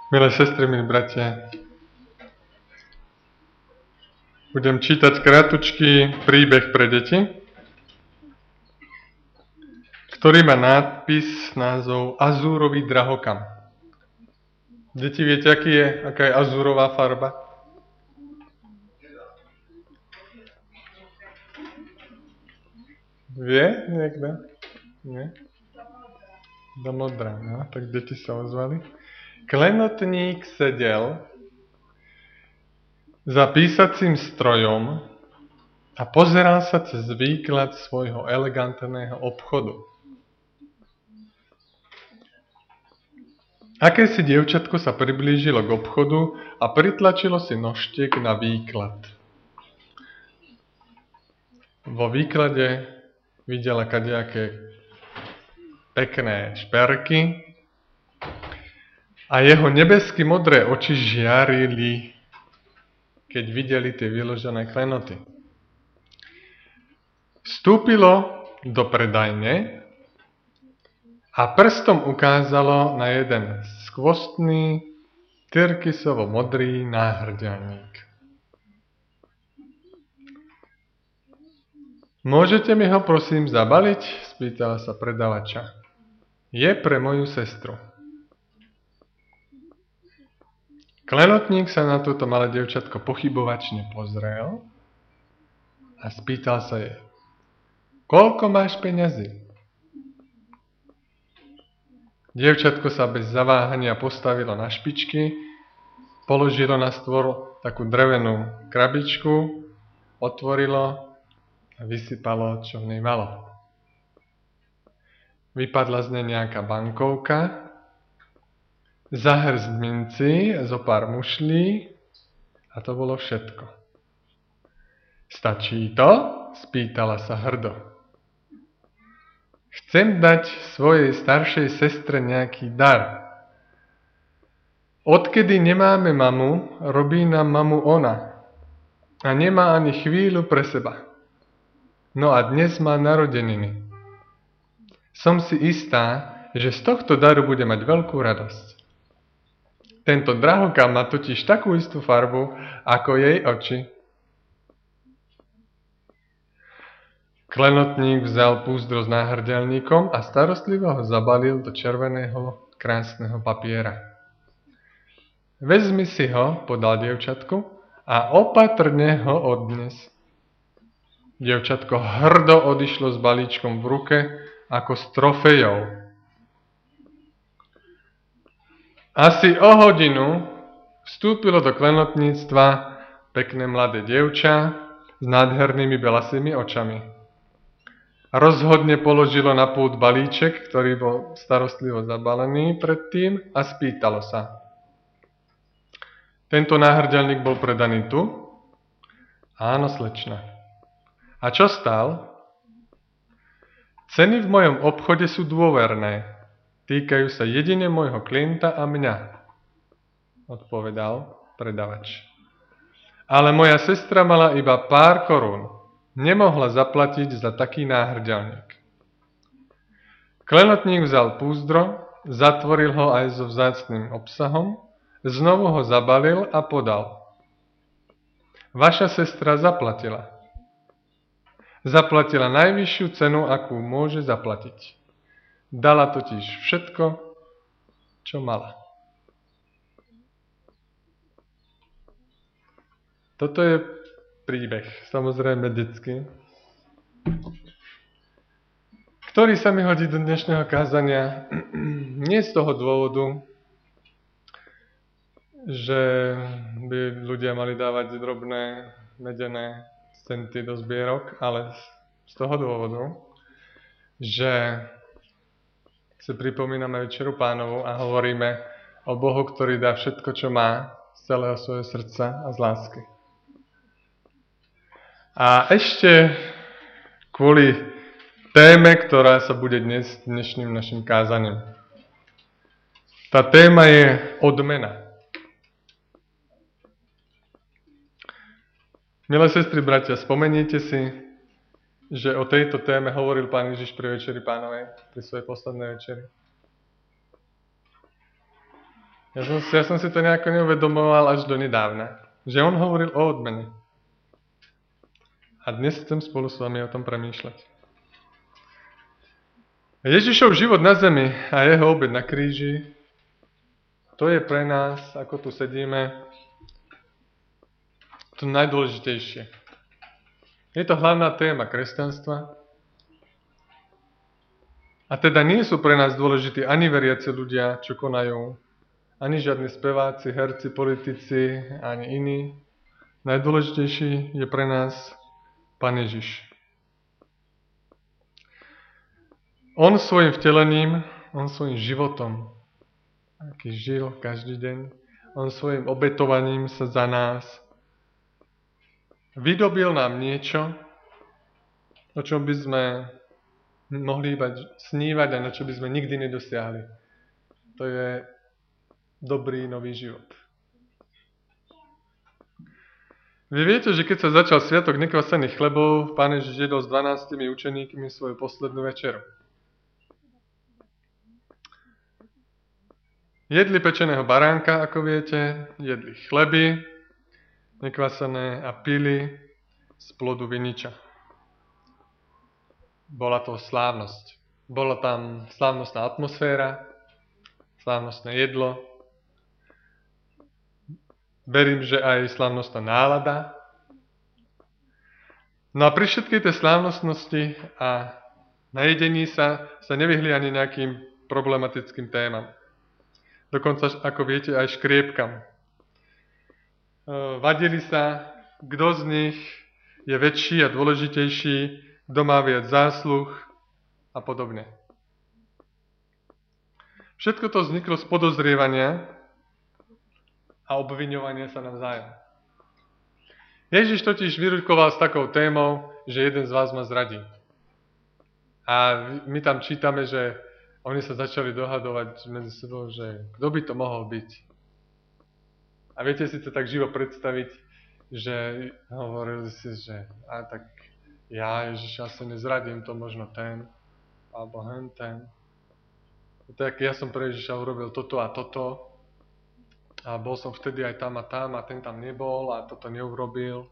Milé sestry, milí bratia, budem čítať krátučký príbeh pre deti, ktorý má názov Azúrový drahokam. Deti, viete, aká je azúrová farba? Vie niekto? Nie? Do modrá, no, tak deti sa ozvali. Klenotník sedel za písacím strojom a pozeral sa cez výklad svojho elegantného obchodu. Akési dievčatko sa priblížilo k obchodu a pritlačilo si nožtiek na výklad. Vo výklade videla kadejaké pekné šperky a jeho nebesky modré oči žiarili, keď videli tie vyložené klenoty. Vstúpilo do predajne a prstom ukázalo na jeden skvostný, tyrkysovo-modrý náhrdelník. Môžete mi ho prosím zabaliť? Spýtala sa predavača. Je pre moju sestru. Klenotník sa na toto malé dievčatko pochybovačne pozrel a spýtal sa jej, koľko máš peňazí? Dievčatko sa bez zaváhania postavilo na špičky, položilo na stôl takú drevenú krabičku, otvorilo a vysypalo, čo v nej malo. Vypadla z nej nejaká bankovka, za hrst minci, zo pár mušlí a to bolo všetko. Stačí to? Spýtala sa hrdo. Chcem dať svojej staršej sestre nejaký dar. Odkedy nemáme mamu, robí nám mamu ona. A nemá ani chvíľu pre seba. No a dnes má narodeniny. Som si istá, že z tohto daru bude mať veľkú radosť. Tento drahokam má totiž takú istú farbu, ako jej oči. Klenotník vzal púzdro s náhrdelníkom a starostlivo ho zabalil do červeného krásneho papiera. Vezmi si ho, podal dievčatku, a opatrne ho odnes. Dievčatko hrdo odišlo s balíčkom v ruke, ako s trofejou. Asi o hodinu vstúpilo do klenotníctva pekné mladé dievča s nádhernými belasými očami. Rozhodne položilo na pult balíček, ktorý bol starostlivo zabalený predtým a spýtalo sa. Tento náhrdelník bol predaný tu? Áno, slečna. A čo stál? Ceny v mojom obchode sú dôverné. Týkajú sa jedine môjho klienta a mňa, odpovedal predavač. Ale moja sestra mala iba pár korún. Nemohla zaplatiť za taký náhrdelník. Klenotník vzal púzdro, zatvoril ho aj so vzácnym obsahom, znovu ho zabalil a podal. Vaša sestra zaplatila. Zaplatila najvyššiu cenu, akú môže zaplatiť. Dala totiž všetko, čo mala. Toto je príbeh, samozrejme detský, ktorý sa mi hodí do dnešného kázania. Nie z toho dôvodu, že by ľudia mali dávať drobné medené centy do zbierok, ale z toho dôvodu, že si pripomíname Večeru Pánovu a hovoríme o Bohu, ktorý dá všetko, čo má, z celého svojho srdca a z lásky. A ešte kvôli téme, ktorá sa bude dnešným našim kázaním. Tá téma je odmena. Milé sestry, bratia, spomeniete si, že o tejto téme hovoril Pán Ježiš pri Večeri Pánovej, pri svojej poslednej večeri? Ja som si to nejako neuvedomoval až do nedávna, že on hovoril o odmene. A dnes chcem spolu s vami o tom premýšľať. Ježišov život na zemi a jeho obed na kríži, to je pre nás, ako tu sedíme, to najdôležitejšie. Je to hlavná téma kresťanstva. A teda nie sú pre nás dôležití ani veriaci ľudia, čo konajú, ani žiadni speváci, herci, politici, ani iní. Najdôležitejší je pre nás Pán Ježiš. On svojim vtelením, on svojim životom, aký žil každý deň, on svojim obetovaním sa za nás vydobil nám niečo, o čom by sme mohli iba snívať a na čo by sme nikdy nedosiahli. To je dobrý nový život. Vy viete, že keď sa začal sviatok nekvasených chlebov, Pán Ježiš jedol s 12 učeníkmi svoju poslednú večeru. Jedli pečeného baránka, ako viete, jedli chleby nekvasené a pili z plodu viniča. Bola to slávnosť. Bola tam slávnostná atmosféra, slávnostné jedlo. Verím, že aj slávnostná nálada. No a pri všetkej tej slávnostnosti a najedení sa nevyhli ani nejakým problematickým témam. Dokonca, ako viete, aj škriepkam. Vadili sa, kto z nich je väčší a dôležitejší, kto má viac zásluh a podobne. Všetko to vzniklo z podozrievania a obviňovania sa navzájom. Ježiš totiž vyrukoval s takou témou, že jeden z vás ma zradí. A my tam čítame, že oni sa začali dohadovať medzi sebou, že kto by to mohol byť. A viete si to tak živo predstaviť, že hovorili si, že tak ja Ježiš asi nezradím, to možno ten, alebo ten. Tak ja som pre Ježiša urobil toto a toto a bol som vtedy aj tam a ten tam nebol a toto neurobil.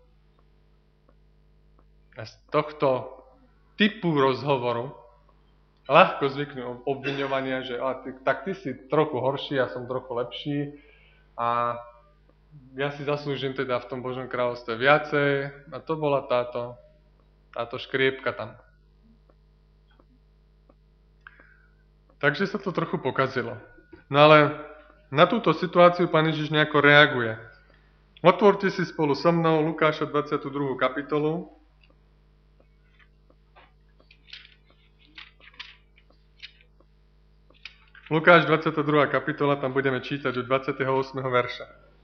A z tohto typu rozhovoru ľahko zvyknú obviňovania, že tak ty si trochu horší, ja som trochu lepší a ja si zaslúžim teda v tom Božom kráľovstve viacej a to bola táto škriepka tam. Takže sa to trochu pokazilo. No ale na túto situáciu Pán Ježiš nejako reaguje. Otvorte si spolu so mnou Lukáša 22. kapitolu. Lukáš 22. kapitola, tam budeme čítať od 28. verša.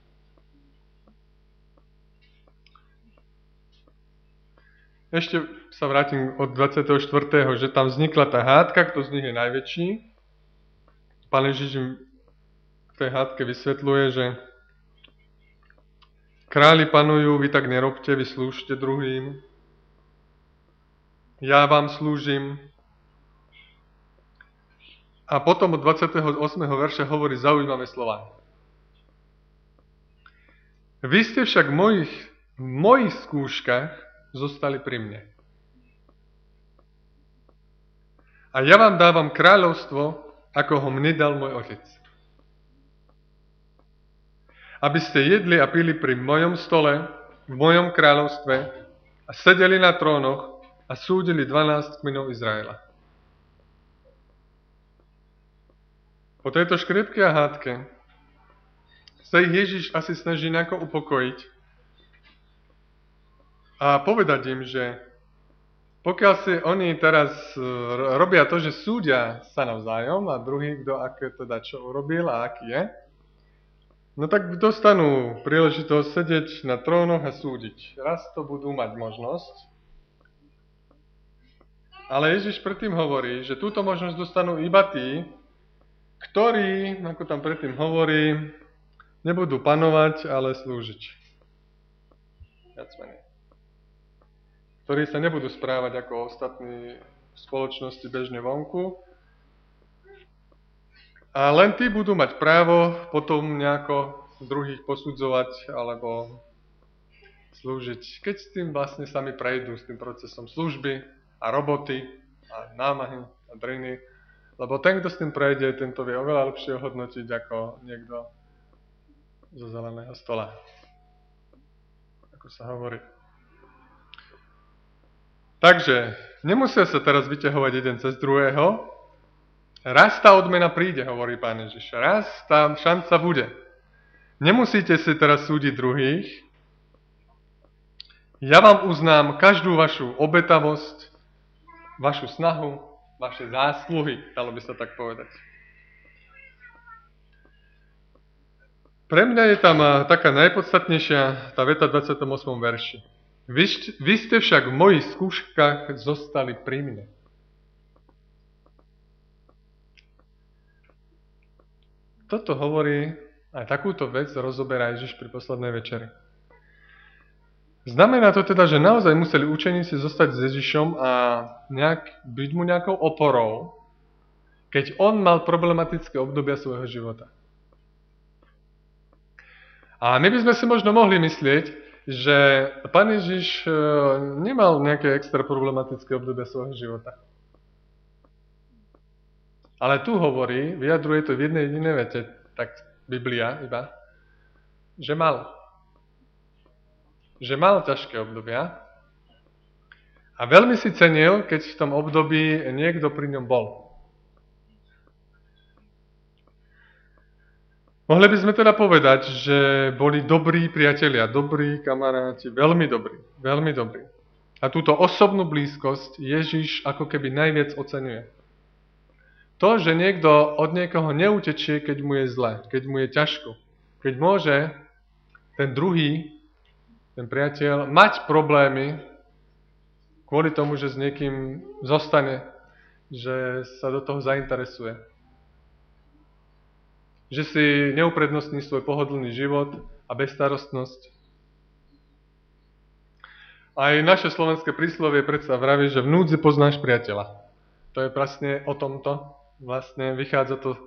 Ešte sa vrátim od 24., že tam vznikla tá hádka, kto z nich je najväčší. Pán Ježiš im v tej hádke vysvetľuje, že králi panujú, vy tak nerobte, vy slúžte druhým. Ja vám slúžim. A potom od 28. verša hovorí zaujímavé slova. Vy ste však v mojich skúškach zostali pri mne. A ja vám dávam kráľovstvo, ako ho mne dal môj otec. Aby ste jedli a pili pri mojom stole, v mojom kráľovstve a sedeli na trónoch a súdili 12 kmenov Izraela. Po tejto škriepke a hádke sa ich Ježiš asi snaží nejako upokojiť a povedať im, že pokiaľ si oni teraz robia to, že súdia sa navzájom a druhý, kto aké teda čo urobil a aký je, no tak dostanú príležitosť sedieť na trónoch a súdiť. Raz to budú mať možnosť, ale Ježiš predtým hovorí, že túto možnosť dostanú iba tí, ktorí, ako tam predtým hovorí, nebudú panovať, ale slúžiť. Viac menej. Ktorí sa nebudú správať ako ostatní v spoločnosti bežne vonku, A len tí budú mať právo potom nejako druhých posudzovať alebo slúžiť, keď s tým vlastne sami prejdú s tým procesom služby a roboty a námahy a driny. Lebo ten, kto s tým prejde, tento vie oveľa lepšie hodnotiť ako niekto zo zeleného stola. Ako sa hovorí. Takže nemusia sa teraz vyťahovať jeden cez druhého. Raz tá odmena príde, hovorí Pán Ježiš. Raz tá šanca bude. Nemusíte si teraz súdiť druhých. Ja vám uznám každú vašu obetavosť, vašu snahu, vaše zásluhy, dalo by sa tak povedať. Pre mňa je tam taká najpodstatnejšia tá veta v 28. verši. Vy ste však v mojich skúškach zostali pri mne. Toto hovorí, aj takúto vec rozoberá Ježiš pri poslednej večeri. Znamená to teda, že naozaj museli učeníci zostať s Ježišom a byť mu nejakou oporou, keď on mal problematické obdobia svojho života. A my by sme si možno mohli myslieť, že Pán Ježiš nemal nejaké extra problematické obdobia svojho života. Ale tu hovorí, vyjadruje to v jednej jedinej vete, tak Biblia iba, že mal. Že mal ťažké obdobia a veľmi si cenil, keď v tom období niekto pri ňom bol. Mohli by sme teda povedať, že boli dobrí priatelia, dobrí kamaráti, veľmi dobrí, veľmi dobrí. A túto osobnú blízkosť Ježiš ako keby najviac oceňuje. To, že niekto od niekoho neutečie, keď mu je zle, keď mu je ťažko, keď môže ten druhý, ten priateľ, mať problémy kvôli tomu, že s niekým zostane, že sa do toho zainteresuje. Že si neuprednostní svoj pohodlný život a bezstarostnosť. Aj naše slovenské príslovie predsa vraví, že v núdzi poznáš priateľa. To je presne o tomto. Vlastne vychádza to,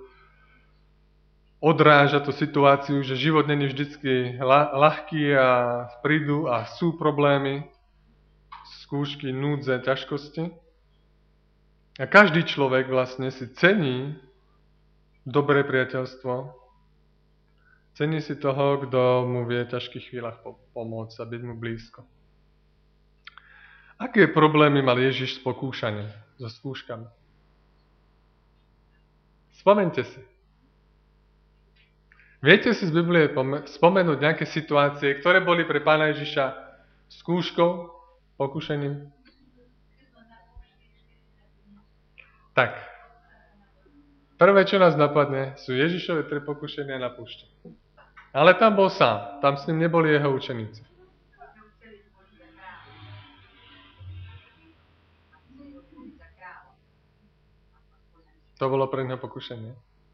odráža tú situáciu, že život není vždycky ľahký a prídu a sú problémy, skúšky, núdze, ťažkosti. A každý človek vlastne si cení dobré priateľstvo, cení si toho, kto mu vie v ťažkých chvíľach pomôcť a byť mu blízko. Aké problémy mal Ježiš s pokúšaním, so skúškami? Spomeňte si. Viete si z Biblie spomenúť nejaké situácie, ktoré boli pre Pána Ježiša skúškou, pokúšením? Tak. Prvé, čo nás napadne, sú Ježišove 3 pokušenia na púšti. Ale tam bol sám. Tam s ním neboli jeho učeníci. To bolo pre neho pokušenie.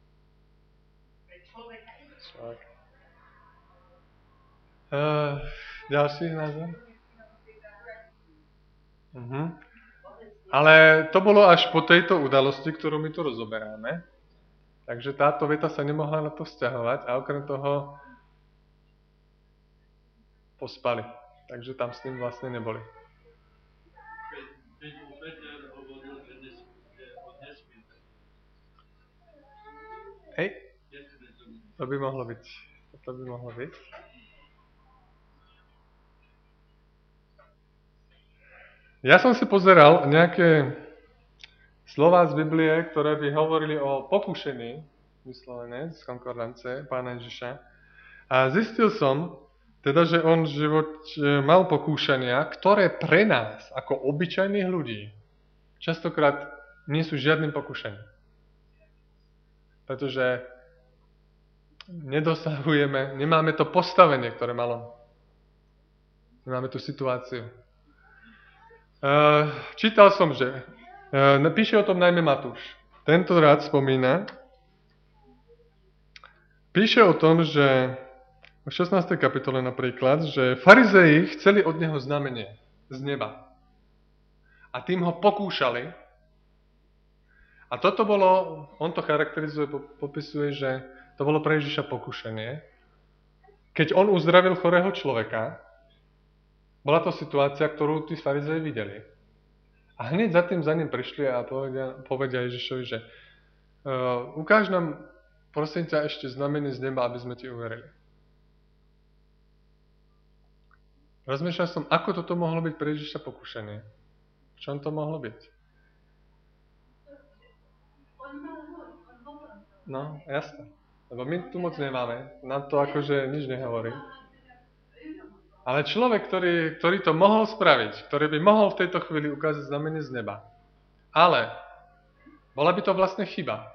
Ďalší názor? Ale to bolo až po tejto udalosti, ktorú my tu rozoberáme. Takže táto veta sa nemohla na to vzťahovať a okrem toho pospali. Takže tam s ním vlastne neboli. Hej, to by mohlo byť. To by mohlo byť. Ja som si pozeral nejaké slová z Biblie, ktoré by hovorili o pokúšení, vyslovené z konkordance Pána Ježiša. A zistil som, teda, že on v živote mal pokúšania, ktoré pre nás, ako obyčajných ľudí, častokrát nie sú žiadnym pokúšaním. Pretože nedosahujeme, nemáme to postavenie, ktoré malo. Nemáme tú situáciu. Čítal som, že píše o tom najmä Matúš. Tento rád spomína. Píše o tom, že v 16. kapitole napríklad, že farizei chceli od neho znamenie z neba. A tým ho pokúšali, A toto bolo, on to charakterizuje, popisuje, že to bolo pre Ježiša pokušenie. Keď on uzdravil chorého človeka, bola to situácia, ktorú tí farizei videli. A hneď za ním prišli a povedia Ježišovi, že ukáž nám, prosím ťa, ešte znamenie z neba, aby sme ti uverili. Rozmýšľal som, ako toto mohlo byť pre Ježiša pokušenie. V čom to mohlo byť? No, jasné. Lebo my tu moc nemáme. Nám to akože nič nehovorí. Ale človek, ktorý to mohol spraviť, ktorý by mohol v tejto chvíli ukázať znamenie z neba. Ale bola by to vlastne chyba.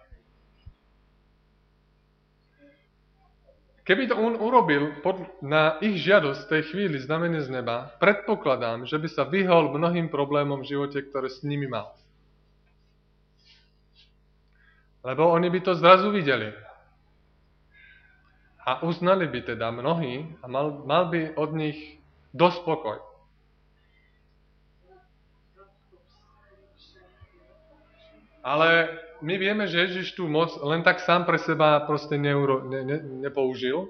Keby to on urobil na ich žiadosť v tej chvíli znamenie z neba, predpokladám, že by sa vyhol mnohým problémom v živote, ktoré s nimi mal. Lebo oni by to zrazu videli. A uznali by teda mnohí a mal by od nich dosť pokoj. Ale my vieme, že Ježiš tú moc len tak sám pre seba proste nepoužil.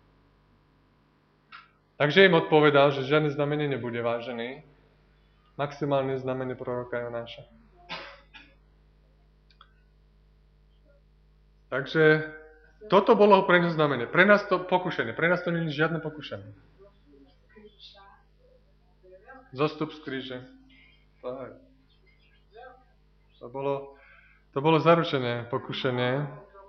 Takže im odpovedal, že žiadne znamenie nebude vážený. Maximálne znamenie proroka Jonáša. Takže toto bolo pre ňo znamenie. Pre nás to pokušenie. Pre nás to nie je žiadne pokušenie. Zostup z kríže. To bolo zaručené pokušenie.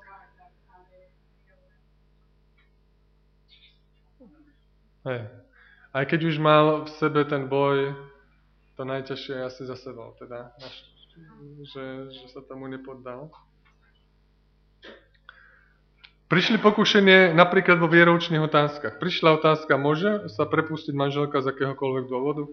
Hej. Aj keď už mal v sebe ten boj, to najťažšie asi za sebou, teda, že sa tomu nepoddal. Prišli pokušenie napríklad vo vieroučných otázkach. Prišla otázka, môže sa prepustiť manželka z akéhokoľvek dôvodu?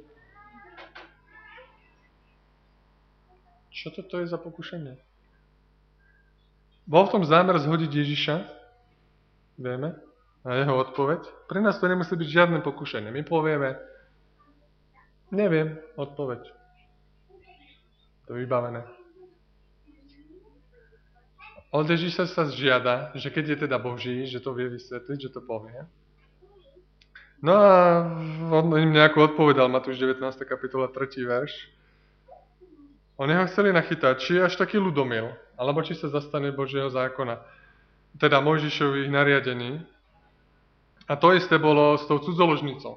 Čo toto je za pokušenie? Bol v tom zámer zhodiť Ježiša? Vieme? A jeho odpoveď? Pre nás to nemusí byť žiadne pokušenie. My povieme, neviem, odpoveď. To je vybavené. Od Ježiša sa žiada, že keď je teda Boží, že to vie vysvetliť, že to povie. No a on im nejako odpovedal, Matúš 19. kapitola 3. verš. Oni ho chceli nachytať, či je až taký ľudomil, alebo či sa zastane Božieho zákona, teda Mojžišových nariadení. A to isté bolo s tou cudzoložnicou.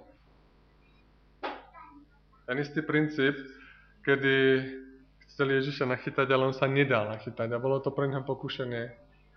Ten istý princíp, kedy chceli Ježiša nachytať, ale on sa nedal nachytať a bolo to pre neho pokušenie.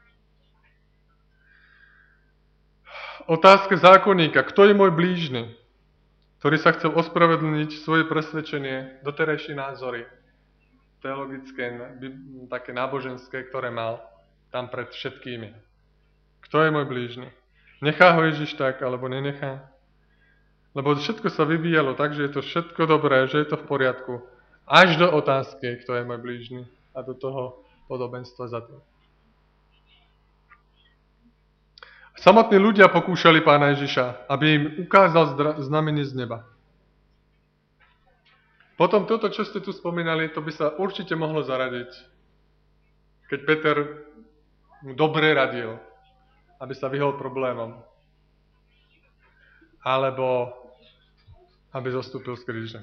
Otázka zákonníka. Kto je môj blížny, ktorý sa chcel ospravedlniť svoje presvedčenie, doterajšie názory, teologické, také náboženské, ktoré mal tam pred všetkými. Kto je môj blížny? Nechá ho Ježiš tak, alebo nenechá? Lebo všetko sa vyvíjalo tak, že je to všetko dobré, že je to v poriadku. Až do otázky, kto je môj blížny. A do toho podobenstva za to. Samotní ľudia pokúšali Pána Ježiša, aby im ukázal znamenie z neba. Potom toto, čo ste tu spomínali, to by sa určite mohlo zaradiť, keď Peter mu dobre radil, aby sa vyhol problémom. Alebo aby zostúpil z kríže.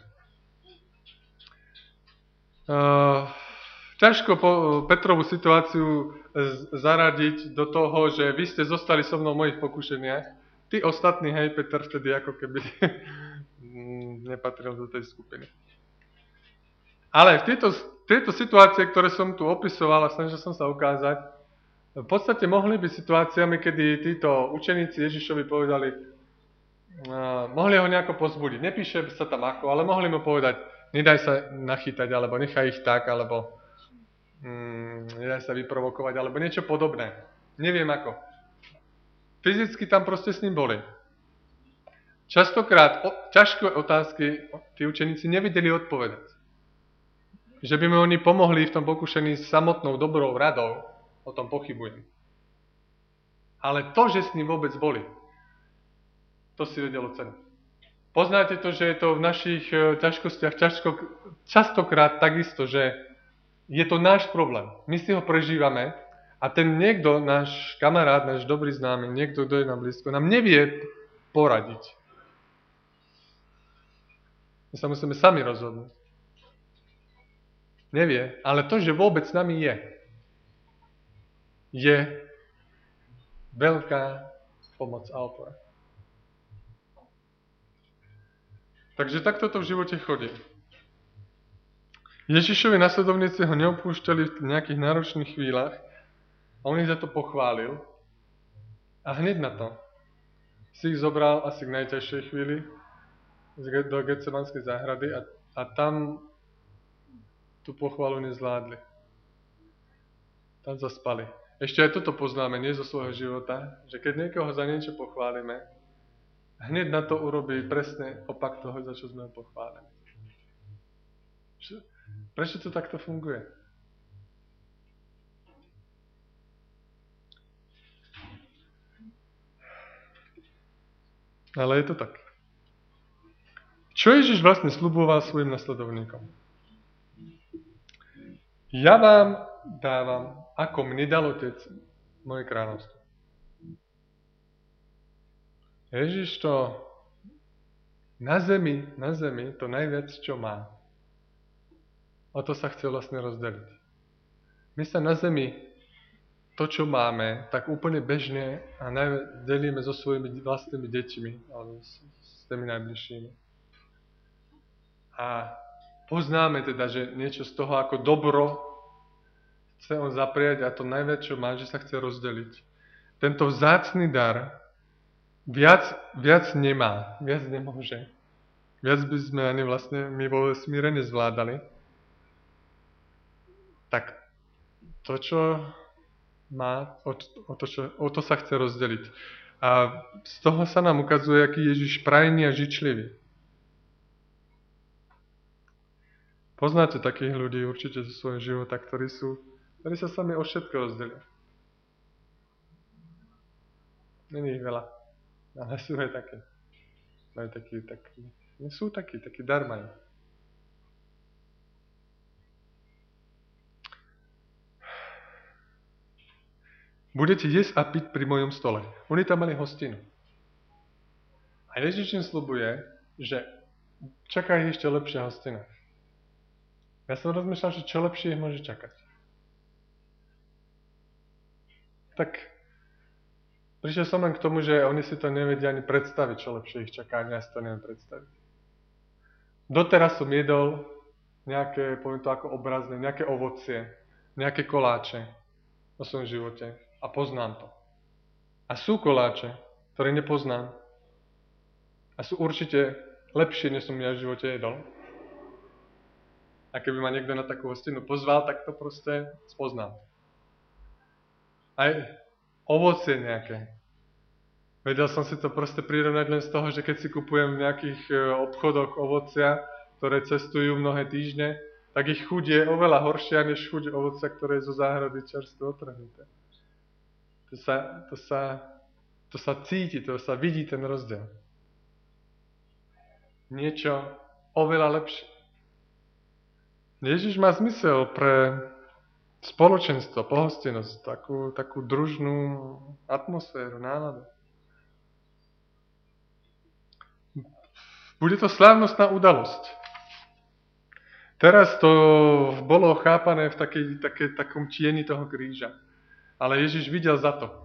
Ťažko Petrovú situáciu zaradiť do toho, že vy ste zostali so mnou v mojich pokušeniach. Tí ostatní, hej, Peter vtedy ako keby nepatril do tej skupiny. Ale v tejto situácie, ktoré som tu opisoval a snažil som sa ukázať, v podstate mohli byť situáciami, kedy títo učeníci Ježišovi povedali, mohli ho nejako pozbudiť. Nepíše sa tam ako, ale mohli mu povedať, nedaj sa nachytať, alebo nechaj ich tak, alebo nedaj sa vyprovokovať, alebo niečo podobné. Neviem ako. Fyzicky tam proste s ním boli. Častokrát ťažké otázky tí učeníci nevedeli odpovedať. Že by mi oni pomohli v tom pokušení s samotnou dobrou radou, o tom pochybujem. Ale to, že s ním vôbec boli, to si vedelo cenu. Poznáte to, že je to v našich ťažkostiach častokrát takisto, že Je to náš problém. My si ho prežívame a ten niekto, náš kamarát, náš dobrý známy, niekto, kto je nám blízko, nám nevie poradiť. My sa musíme sami rozhodnúť. Nevie, ale to, že vôbec s nami je veľká pomoc a opora. Takže takto to v živote chodí. Ježišovi nasledovníci ho neopúšťali v nejakých náročných chvíľach a on ich za to pochválil a hneď na to si ich zobral asi k najťažšej chvíli do Getsemanskej záhrady a tam tú pochvalu nezvládli. Tam zaspali. Ešte aj toto poznáme, nie zo svojho života, že keď niekoho za niečo pochválime, hneď na to urobí presne opak toho, za čo sme ho pochválili. Prečo to takto funguje? Ale je to tak. Čo Ježiš vlastne sľuboval svojim nasledovníkom? Ja vám dávam, ako mne dal Otec, moje kráľovstvo. Ježiš to na zemi to najviac, čo má. O to sa chce vlastne rozdeliť. My sa na zemi to, čo máme, tak úplne bežne a delíme so svojimi vlastnými deťmi, alebo s tými najbližšími. A poznáme teda, že niečo z toho ako dobro chce on zapriať a to najviac, čo má, že sa chce rozdeliť. Tento vzácny dar viac nemá, viac nemôže. Viac by sme ani vlastne my vo vesmíre nezvládali. Tak to, čo má, o to sa chce rozdeliť. A z toho sa nám ukazuje, aký Ježiš prajný a žičlivý. Poznáte takých ľudí určite zo svojho života, ktorí sa sami o všetko rozdelia. Není ich veľa, ale sú aj také. Sú takí dar majú. Budete jesť a piť pri mojom stole. Oni tam mali hostinu. A Ježiš im sľubuje, že čaká ich ešte lepšia hostina. Ja som rozmýšľal, že čo lepšie ich môže čakať. Tak prišiel som len k tomu, že oni si to nevedia ani predstaviť, čo lepšie ich čaká, ani ja si to neviem predstaviť. Doteraz som jedol nejaké, poviem to ako obrazné, nejaké ovocie, nejaké koláče vo svojom živote. A poznám to. A sú koláče, ktoré nepoznám. A sú určite lepšie, než som ja v živote jedol. A keby ma niekto na takú hostinu pozval, tak to proste spoznám. Aj ovocie nejaké. Vedel som si to proste prirovnať len z toho, že keď si kupujem v nejakých obchodoch ovocia, ktoré cestujú mnohé týždne, tak ich chuť je oveľa horšia, než chuť ovocia, ktoré je zo záhrady čerstvo otrhnuté. To sa cíti, to sa vidí ten rozdiel. Niečo oveľa lepšie. Ježiš má zmysel pre spoločenstvo, pohostinnosť, takú družnú atmosféru, náladu. Bude to slávnostná udalosť. Teraz to bolo chápané v takom tieni toho kríža. Ale Ježiš videl za to.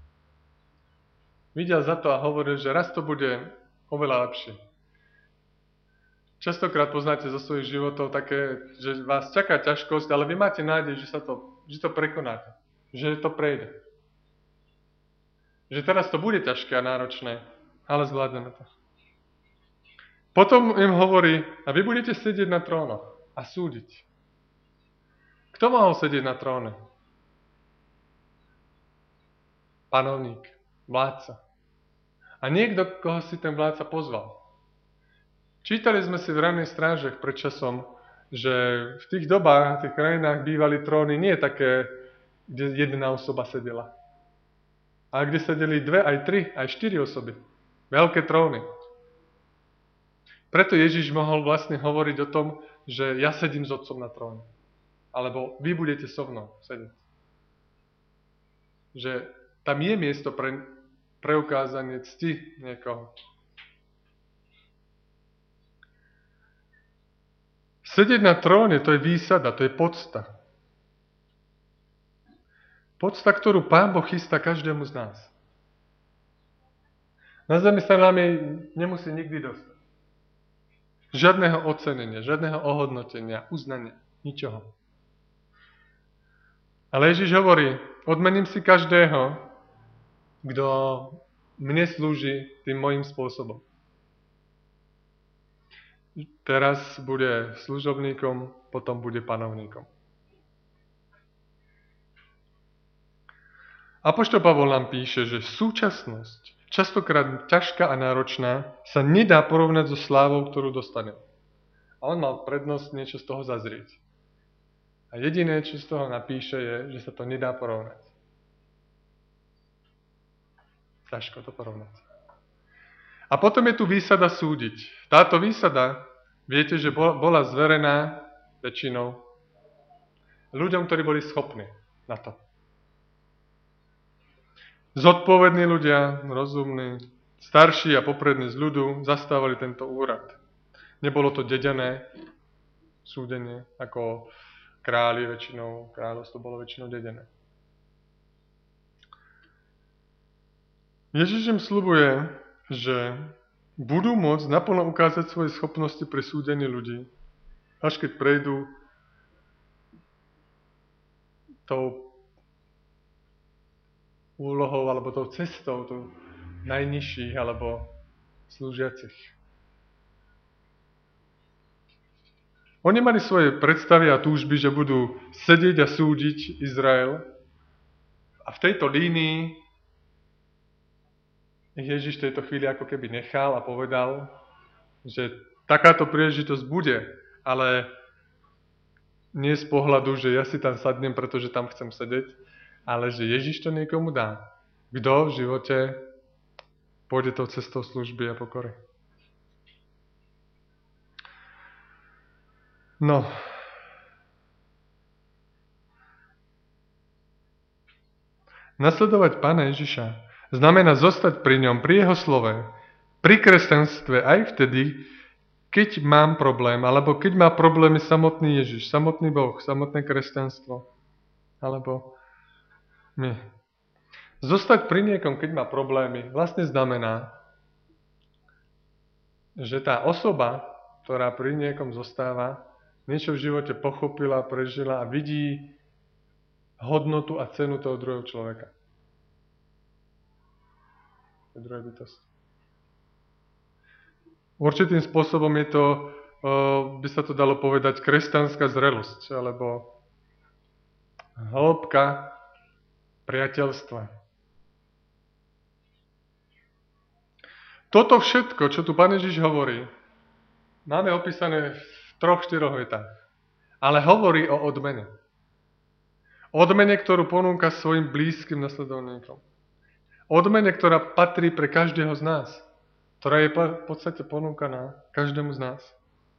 Videl za to a hovoril, že raz to bude oveľa lepšie. Častokrát poznáte zo svojich životov také, že vás čaká ťažkosť, ale vy máte nádej, že to prekonáte. Že to prejde. Že teraz to bude ťažké a náročné, ale zvládneme to. Potom im hovorí, a vy budete sedieť na trónoch a súdiť. Kto mohol sedieť na tróne? Panovník, vládca. A niekto, koho si ten vládca pozval. Čítali sme si v rannej strážach pred časom, že v tých dobách, v tých krajinách bývali tróny nie také, kde jedna osoba sedela. Ale kde sedeli 2, aj 3, aj 4 osoby. Veľké tróny. Preto Ježiš mohol vlastne hovoriť o tom, že ja sedím s Otcom na tróne. Alebo vy budete so mnou sedieť. Že tam je miesto pre preukázanie cti niekoho. Sedieť na tróne, to je výsada, to je podsta. Podsta, ktorú Pán Boh chystá každému z nás. Na zemi sa nám jej nemusí nikdy dostať. Žiadneho ocenenia, žiadneho ohodnotenia, uznania, ničoho. Ale Ježiš hovorí, odmením si každého, kto mne slúži tým mojím spôsobom. Teraz bude služobníkom, potom bude panovníkom. Apoštol Pavol nám píše, že súčasnosť, častokrát ťažká a náročná, sa nedá porovnať so slávou, ktorú dostane. A on mal prednosť niečo z toho zazrieť. A jediné, čo z toho napíše, je, že sa to nedá porovnať. Ťažko to porovnať. A potom je tu výsada súdiť. Táto výsada, viete, že bola zverená väčšinou ľuďom, ktorí boli schopní na to. Zodpovední ľudia, rozumní, starší a poprední z ľudu zastávali tento úrad. Nebolo to dedené súdenie, ako králi väčšinou, kráľovstvo bolo väčšinou dedené. Ježiš im sľubuje, že budú môcť naplno ukázať svoje schopnosti pri súdení ľudí, až keď prejdú tou úlohou alebo tou cestou, tou najnižších alebo slúžiacich. Oni mali svoje predstavy a túžby, že budú sedieť a súdiť Izrael. A v tejto línii ich Ježiš v tejto chvíli ako keby nechal a povedal, že takáto príležitosť bude, ale nie z pohľadu, že ja si tam sadnem, pretože tam chcem sedieť, ale že Ježiš to niekomu dá. Kto v živote pôjde tou cestou služby a pokory. No. Nasledovať Pána Ježiša znamená zostať pri ňom, pri jeho slove, pri kresťanstve aj vtedy, keď mám problém, alebo keď má problémy samotný Ježiš, samotný Boh, samotné kresťanstvo, alebo my. Zostať pri niekom, keď má problémy, vlastne znamená, že tá osoba, ktorá pri niekom zostáva, niečo v živote pochopila, prežila a vidí hodnotu a cenu toho druhého človeka. Druhej bytosti. Určitým spôsobom je to, by sa to dalo povedať, kresťanská zrelosť, alebo hĺbka priateľstva. Toto všetko, čo tu Pán Ježiš hovorí, máme opísané v 3-4 vetách. Ale hovorí o odmene. Odmene, ktorú ponúka svojim blízkym nasledovníkom. Odmene, ktorá patrí pre každého z nás. Ktorá je v podstate ponúkaná každému z nás.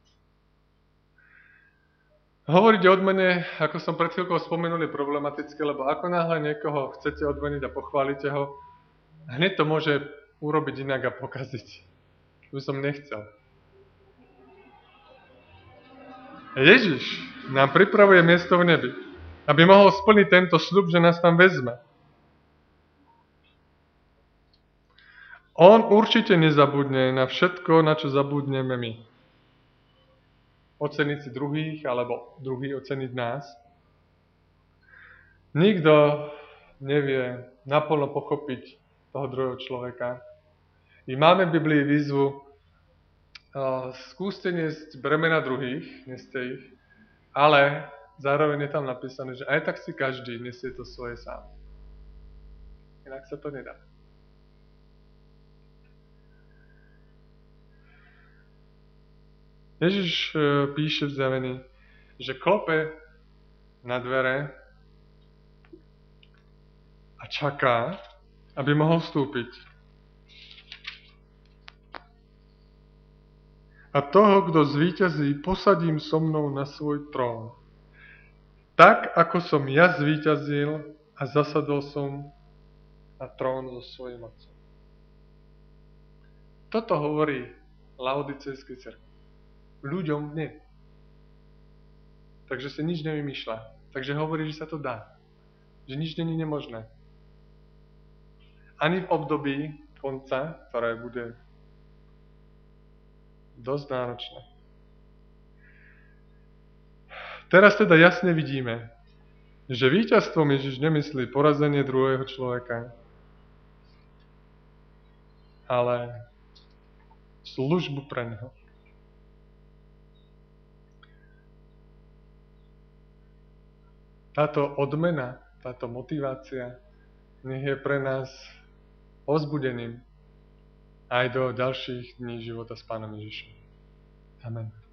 Hovoriť o odmene, ako som pred chvíľkou spomenul, je problematické, lebo ako náhle niekoho chcete odmeniť a pochválite ho, hneď to môže urobiť inak a pokaziť. To by som nechcel. Ježiš nám pripravuje miesto v nebi, aby mohol splniť tento sľub, že nás tam vezme. On určite nezabudne na všetko, na čo zabudneme my. Oceniť si druhých, alebo druhý oceniť nás. Nikto nevie naplno pochopiť toho druhého človeka. I máme v Biblii výzvu skúste niesť bremena druhých, neste ich, ale zároveň je tam napísané, že aj tak si každý nesie to svoje sám. Inak sa to nedá. Ježiš píše v Zjavení, že klope na dvere a čaká, aby mohol vstúpiť. A toho, kto zvíťazí, posadím so mnou na svoj trón. tak ako som ja zvíťazil a zasadol som na trón so svojím otcom. Toto hovorí Laodicejskej cirkvi. Ľuďom nie. Takže si nič nevymýšľa. Takže hovorí, že sa to dá. Že nič není nemožné. Ani v období konca, ktoré bude dosť náročné. Teraz teda jasne vidíme, že víťazstvom Ježiš nemyslí porazenie druhého človeka, ale službu pre neho. Táto odmena, táto motivácia nech je pre nás povzbudením aj do ďalších dní života s Pánom Ježišom. Amen.